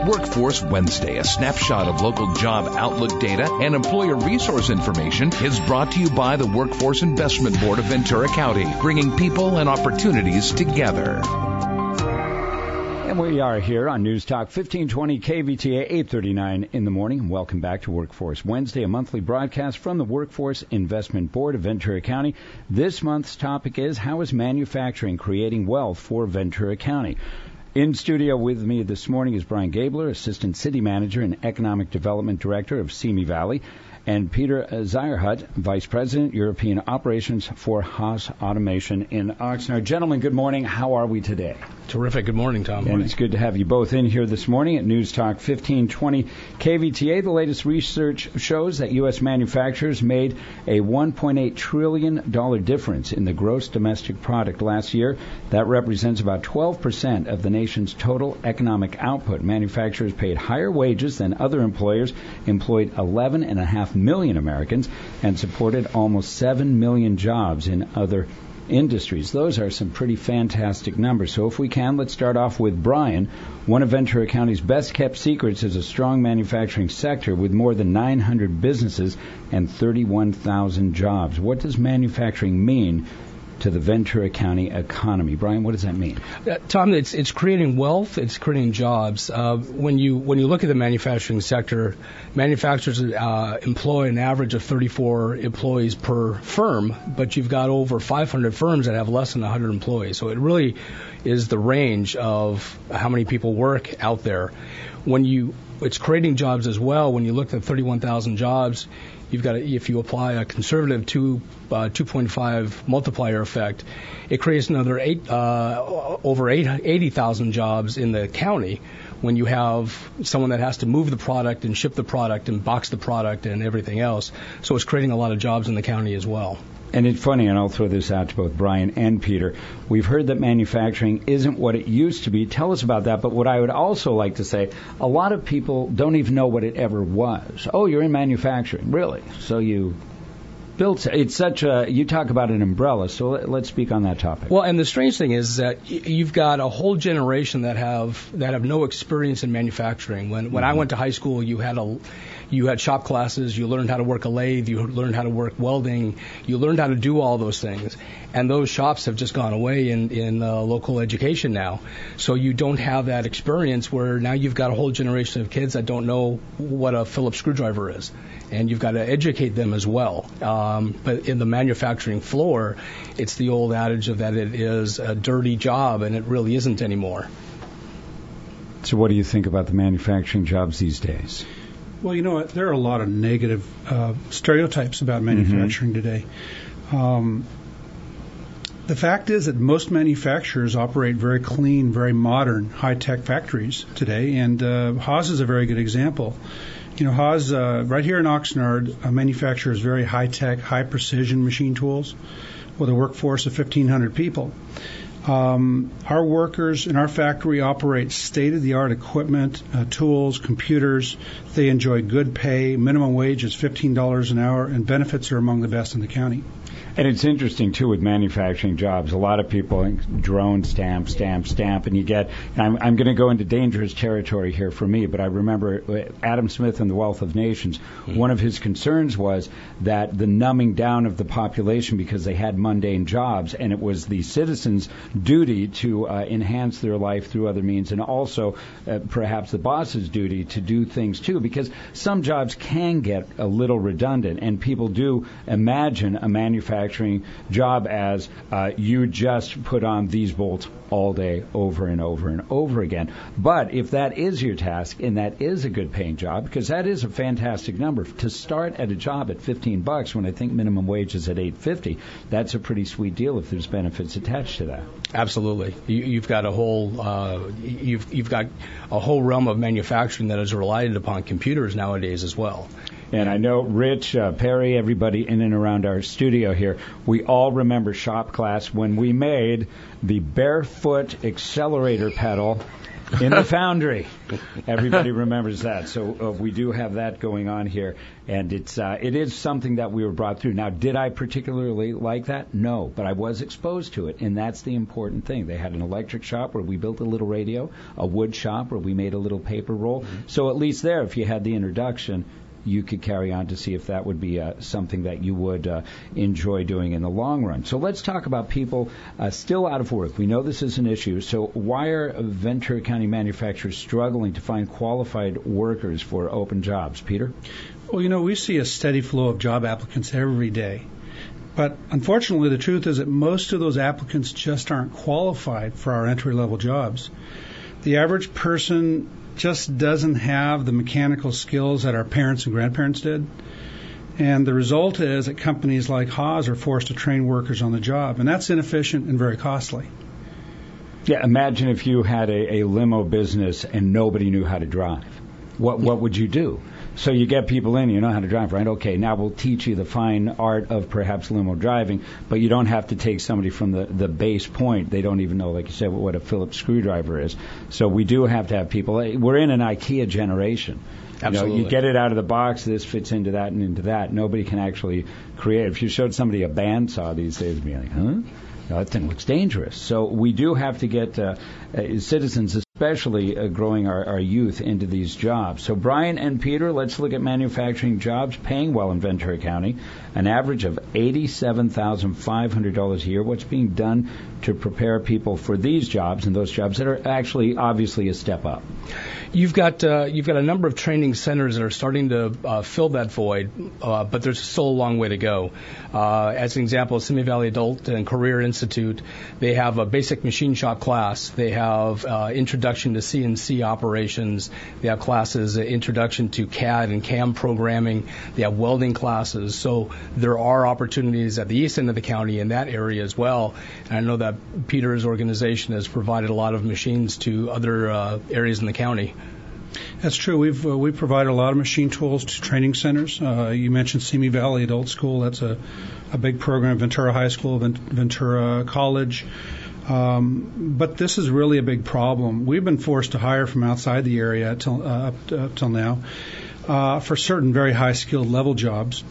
Workforce Wednesday, a snapshot of local job outlook data and employer resource information, is brought to you by the Workforce Investment Board of Ventura County, bringing people and opportunities together. And we are here on News Talk 1520 KVTA 8:39 in the morning. Welcome back to Workforce Wednesday, a monthly broadcast from the Workforce Investment Board of Ventura County. This month's topic is, how is manufacturing creating wealth for Ventura County? In studio with me this morning is Brian Gabler, Assistant City Manager and Economic Development Director of Simi Valley, and Peter Zierhut, Vice President, European Operations for Haas Automation in Oxnard. Gentlemen, good morning. How are we today? Terrific. Good morning, Tom. And it's good to have you both in here this morning at News Talk 1520 KVTA. The latest research shows that U.S. manufacturers made a $1.8 trillion difference in the gross domestic product last year. That represents about 12% of the nation's total economic output. Manufacturers paid higher wages than other employers, employed 11.5 million Americans, and supported almost 7 million jobs in other industries. Those are some pretty fantastic numbers. So if we can, let's start off with Brian. One of Ventura County's best-kept secrets is a strong manufacturing sector with more than 900 businesses and 31,000 jobs. What does manufacturing mean to the Ventura County economy? Brian, what does that mean? Tom, it's creating wealth, it's creating jobs. When you look at the manufacturing sector, manufacturers employ an average of 34 employees per firm, but you've got over 500 firms that have less than 100 employees. So it really is the range of how many people work out there. It's creating jobs as well. When you look at 31,000 jobs, you've got if you apply a conservative 2.5 multiplier effect, it creates another over 80,000 jobs in the county when you have someone that has to move the product and ship the product and box the product and everything else. So it's creating a lot of jobs in the county as well. And it's funny, and I'll throw this out to both Brian and Peter. We've heard that manufacturing isn't what it used to be. Tell us about that. But what I would also like to say, a lot of people don't even know what it ever was. Oh, you're in manufacturing. Really? So you built it's such a, you talk about an umbrella, so let's speak on that topic. Well, and the strange thing is that you've got a whole generation that have no experience in manufacturing. When I went to high school, you had shop classes, you learned how to work a lathe, you learned how to work welding, you learned how to do all those things. And those shops have just gone away in local education now. So you don't have that experience where now you've got a whole generation of kids that don't know what a Phillips screwdriver is. And you've got to educate them as well. But in the manufacturing floor, it's the old adage of that it is a dirty job, and it really isn't anymore. So what do you think about the manufacturing jobs these days? Well, you know what? There are a lot of negative stereotypes about manufacturing today. The fact is that most manufacturers operate very clean, very modern, high-tech factories today, and Haas is a very good example. You know, Haas, right here in Oxnard, manufactures very high-tech, high-precision machine tools with a workforce of 1,500 people. Our workers in our factory operate state-of-the-art equipment, tools, computers. They enjoy good pay. Minimum wage is $15 an hour, and benefits are among the best in the county. And it's interesting, too, with manufacturing jobs. A lot of people think drone stamp, and you get, I'm going to go into dangerous territory here for me, but I remember Adam Smith in The Wealth of Nations, one of his concerns was that the numbing down of the population because they had mundane jobs, and it was the citizens' duty to enhance their life through other means, and also perhaps the boss's duty to do things, too, because some jobs can get a little redundant, and people do imagine a manufacturing job as you just put on these bolts all day over and over and over again. But if that is your task and that is a good paying job, because that is a fantastic number to start at a job at $15 when I think minimum wage is at $8.50, that's a pretty sweet deal if there's benefits attached to that. Absolutely. You've got a whole you've got a whole realm of manufacturing that is reliant upon computers nowadays as well. And I know Rich, Perry, everybody in and around our studio here, we all remember shop class when we made the barefoot accelerator pedal in the foundry. Everybody remembers that. So we do have that going on here, and it is something that we were brought through. Now, did I particularly like that? No, but I was exposed to it, and that's the important thing. They had an electric shop where we built a little radio, a wood shop where we made a little paper roll. So at least there, if you had the introduction, you could carry on to see if that would be something that you would enjoy doing in the long run. So let's talk about people still out of work. We know this is an issue. So why are Ventura County manufacturers struggling to find qualified workers for open jobs? Peter? Well, we see a steady flow of job applicants every day. But unfortunately, the truth is that most of those applicants just aren't qualified for our entry-level jobs. The average person just doesn't have the mechanical skills that our parents and grandparents did. And the result is that companies like Haas are forced to train workers on the job, and that's inefficient and very costly. Yeah, imagine if you had a limo business and nobody knew how to drive. What would you do? So you get people in, you know how to drive, right? Okay, now we'll teach you the fine art of perhaps limo driving, but you don't have to take somebody from the base point. They don't even know, like you said, what a Phillips screwdriver is. So we do have to have people. We're in an IKEA generation. Absolutely. You get it out of the box, this fits into that and into that. Nobody can actually create it. If you showed somebody a bandsaw these days, they'd be like, huh? That thing looks dangerous. So we do have to get citizens, especially growing our youth, into these jobs. So Brian and Peter, let's look at manufacturing jobs paying well in Ventura County, an average of $87,500 a year. What's being done to prepare people for these jobs and those jobs that are actually obviously a step up? You've got a number of training centers that are starting to fill that void, but there's still a long way to go. As an example, Simi Valley Adult and Career Institute, they have a basic machine shop class. They have introduction to CNC operations. They have classes, introduction to CAD and CAM programming. They have welding classes. So there are opportunities at the east end of the county in that area as well. And I know that Peter's organization has provided a lot of machines to other areas in the county. That's true. We've provided a lot of machine tools to training centers. You mentioned Simi Valley Adult School. That's a big program. Ventura High School, Ventura College. But this is really a big problem. We've been forced to hire from outside the area up till now for certain very high-skilled level jobs.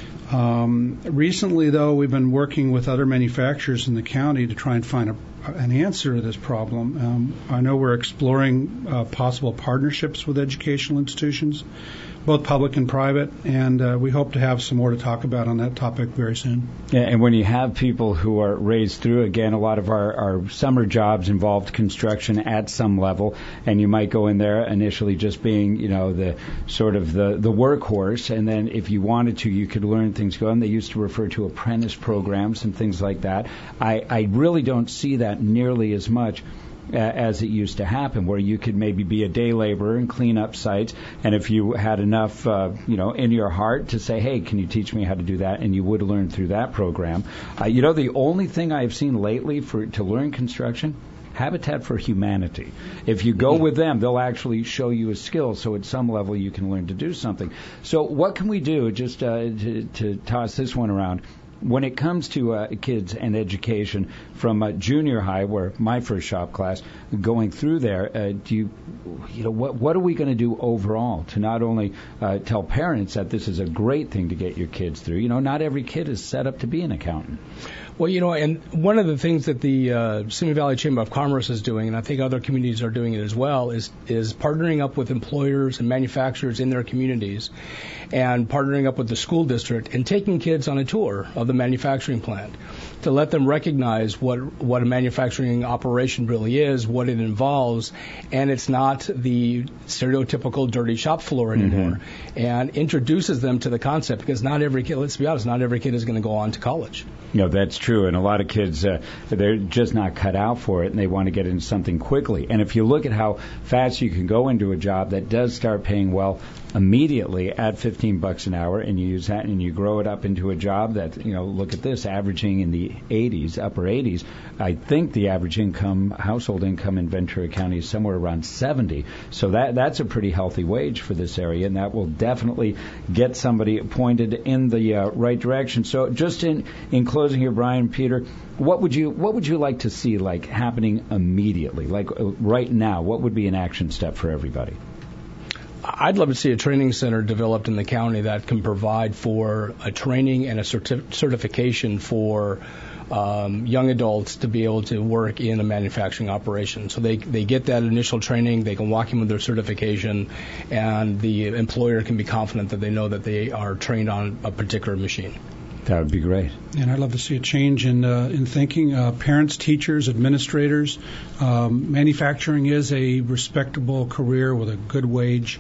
Recently, though, we've been working with other manufacturers in the county to try and find an answer to this problem. I know we're exploring possible partnerships with educational institutions, both public and private, and we hope to have some more to talk about on that topic very soon. Yeah, and when you have people who are raised through, again, a lot of our summer jobs involved construction at some level, and you might go in there initially just being, the sort of the workhorse, and then if you wanted to, you could learn things going. They used to refer to apprentice programs and things like that. I really don't see that nearly as much as it used to happen, where you could maybe be a day laborer and clean up sites, and if you had enough, in your heart to say, hey, can you teach me how to do that, and you would learn through that program. The only thing I've seen lately to learn construction, Habitat for Humanity. If you go with them, they'll actually show you a skill, so at some level you can learn to do something. So what can we do, just to toss this one around, when it comes to kids and education from junior high, where my first shop class, going through there, what are we going to do overall to not only tell parents that this is a great thing to get your kids through? Not every kid is set up to be an accountant. Well, and one of the things that the Simi Valley Chamber of Commerce is doing, and I think other communities are doing it as well, is partnering up with employers and manufacturers in their communities and partnering up with the school district and taking kids on a tour of the manufacturing plant to let them recognize what a manufacturing operation really is, what it involves, and it's not the stereotypical dirty shop floor anymore, and introduces them to the concept, because not every kid, let's be honest, not every kid is going to go on to college. That's true, and a lot of kids, they're just not cut out for it, and they want to get into something quickly. And if you look at how fast you can go into a job that does start paying well immediately at $15 an hour, and you use that and you grow it up into a job that, look at this, averaging in the 80s, upper 80s. I think the average household income in Ventura County is somewhere around 70. So that's a pretty healthy wage for this area, and that will definitely get somebody pointed in the right direction. So just in closing here, Brian, Peter, what would you like to see happening immediately, right now? What would be an action step for everybody? I'd love to see a training center developed in the county that can provide for a training and a certification for young adults to be able to work in a manufacturing operation. So they get that initial training, they can walk in with their certification, and the employer can be confident that they know that they are trained on a particular machine. That would be great. And I'd love to see a change in thinking. Parents, teachers, administrators. Manufacturing is a respectable career with a good wage.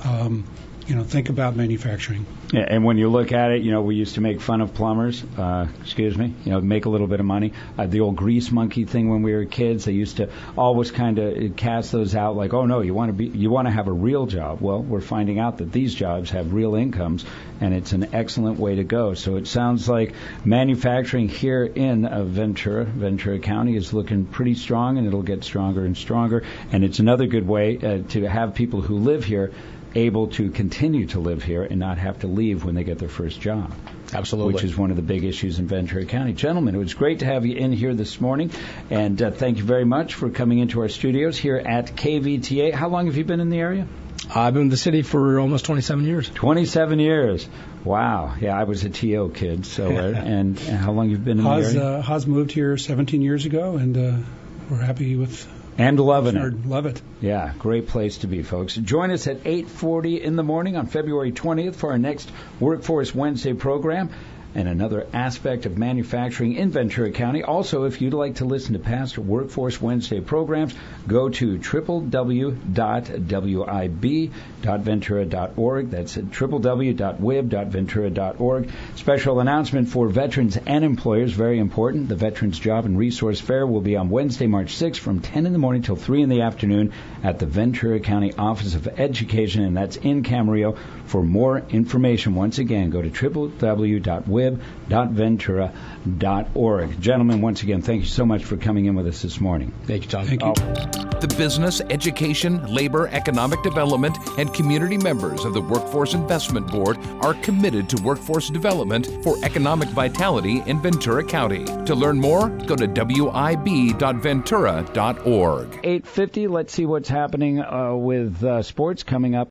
Think about manufacturing. Yeah, and when you look at it, we used to make fun of plumbers. Make a little bit of money. The old grease monkey thing when we were kids, they used to always kind of cast those out like, oh no, you want to have a real job. Well, we're finding out that these jobs have real incomes, and it's an excellent way to go. So it sounds like manufacturing here in Ventura County is looking pretty strong, and it'll get stronger and stronger. And it's another good way to have people who live here able to continue to live here and not have to leave when they get their first job. Absolutely. Which is one of the big issues in Ventura County. Gentlemen, it was great to have you in here this morning, and thank you very much for coming into our studios here at KVTA. How long have you been in the area? I've been in the city for almost 27 years. 27 years. Wow. Yeah, I was a TO kid. So, and how long you've been in the area? Haas moved here 17 years ago, and we're happy with. And loving it. Love it. Yeah, great place to be, folks. Join us at 8:40 in the morning on February 20th for our next Workforce Wednesday program and another aspect of manufacturing in Ventura County. Also, if you'd like to listen to past Workforce Wednesday programs, go to www.wib.ventura.org. That's at www.wib.ventura.org. Special announcement for veterans and employers, very important. The Veterans Job and Resource Fair will be on Wednesday, March 6th from 10 in the morning till 3 in the afternoon at the Ventura County Office of Education, and that's in Camarillo. For more information, once again, go to www.wib.ventura.org. Gentlemen, once again, thank you so much for coming in with us this morning. Thank you, John. Thank you. The business, education, labor, economic development, and community members of the Workforce Investment Board are committed to workforce development for economic vitality in Ventura County. To learn more, go to wib.ventura.org. 8:50, let's see what's happening with sports coming up